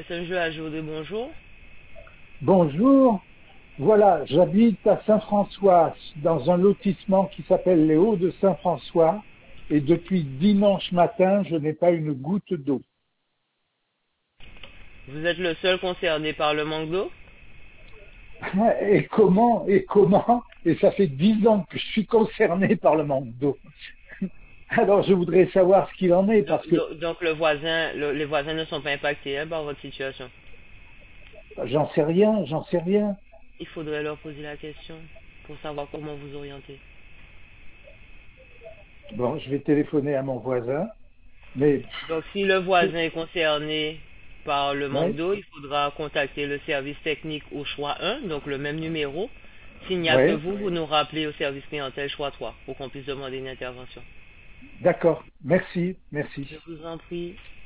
Messenger à Jodé, bonjour. Bonjour, voilà, j'habite à Saint-François, dans un lotissement qui s'appelle les Hauts de Saint-François, et depuis dimanche matin, je n'ai pas une goutte d'eau. Vous êtes le seul concerné par le manque d'eau? Et ça fait 10 ans que je suis concerné par le manque d'eau. Alors je voudrais savoir ce qu'il en est, parce que Donc les voisins ne sont pas impactés hein, par votre situation. j'en sais rien. Il faudrait leur poser la question pour savoir comment vous orienter. Bon, je vais téléphoner à mon voisin, mais Donc si le voisin est concerné par le manque ouais, d'eau, il faudra contacter le service technique au choix 1, donc le même numéro. S'il n'y a que ouais, vous, vous nous rappelez au service clientèle choix 3 pour qu'on puisse demander une intervention. d'accord, merci, merci. Je vous en prie.